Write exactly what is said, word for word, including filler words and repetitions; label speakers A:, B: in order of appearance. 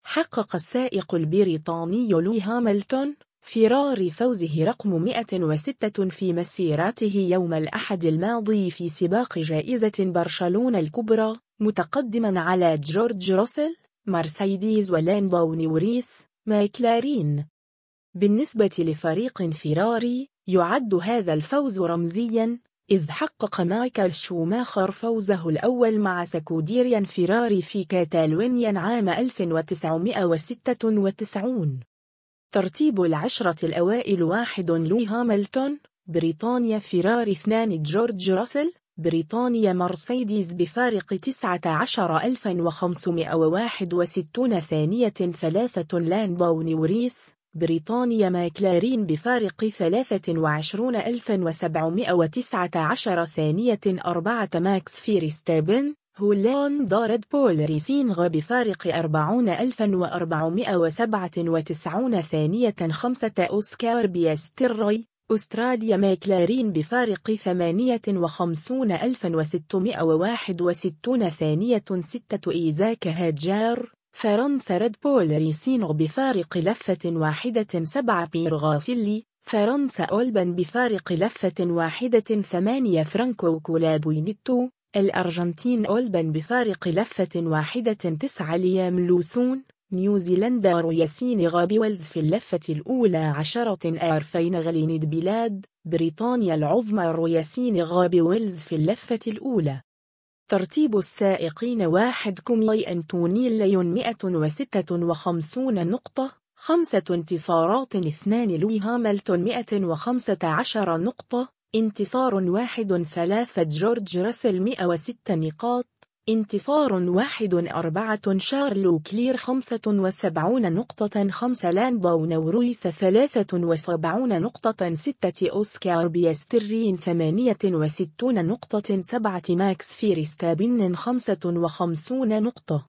A: حقق السائق البريطاني لوي هاملتون فراري فوزه رقم مئة وستة في مسيرته يوم الأحد الماضي في سباق جائزة برشلونة الكبرى، متقدما على جورج راسل، مرسيدس ولانبو نوريس، ماكلارين. بالنسبة لفريق فيراري، يعد هذا الفوز رمزيا، إذ حقق مايكل شوماخر فوزه الأول مع سكوديريا فيراري في كاتالونيا عام ألف وتسعمئة وستة وتسعين. ترتيب العشرة الأوائل: واحد لوي هاملتون، بريطانيا فيراري. اثنان جورج راسل، بريطانيا مرسيدس بفارق تسعة عشر ألف وخمسمئة وواحد وستين ثانية. ثلاثة لانبو نوريس، بريطانيا ماكلارين بفارق ثلاثة وعشرين ألف وسبعمئة وتسعة عشر ثانية. أربعة ماكس فيرستابن، هولندا ريد بول ريسينغ بفارق أربعين ألف وأربعمئة وسبعة وتسعين ثانية. خمسة أوسكار بيستري، أستراليا ماكلارين بفارق ثمانية وخمسين ألف وستمئة وواحد وستين ثانية. ستة إيزاك هاجار، فرنسا ريد بول ريسينغ بفارق لفة واحدة. سبعة بيرغاسيلي، فرنسا أولبن بفارق لفة واحدة. ثمانية فرانكو كولابوينيتو، الأرجنتين أولبن بفارق لفة واحدة. تسعة ليام لوسون، نيوزيلندا رويسينغ بويلز في اللفة الأولى. عشرة آرفين غليند بلاد، بريطانيا العظمى رويسينغ بويلز في اللفة الأولى. ترتيب السائقين: واحد كومي أنتوني ليون مئة وستة وخمسين نقطة، خمسة انتصارات. اثنان لوي هاملتون مئة وخمسة عشر نقطة، انتصار واحد. ثلاثة جورج راسل مئة وستة نقاط، انتصار واحد. أربعة شارلو كلير خمسة وسبعين نقطة، خمسة لانبو نوريس ثلاثة وسبعين نقطة، ستة أوسكار بيسترين ثمانية وستين نقطة، سبعة ماكس فيرستابن خمسة وخمسين نقطة.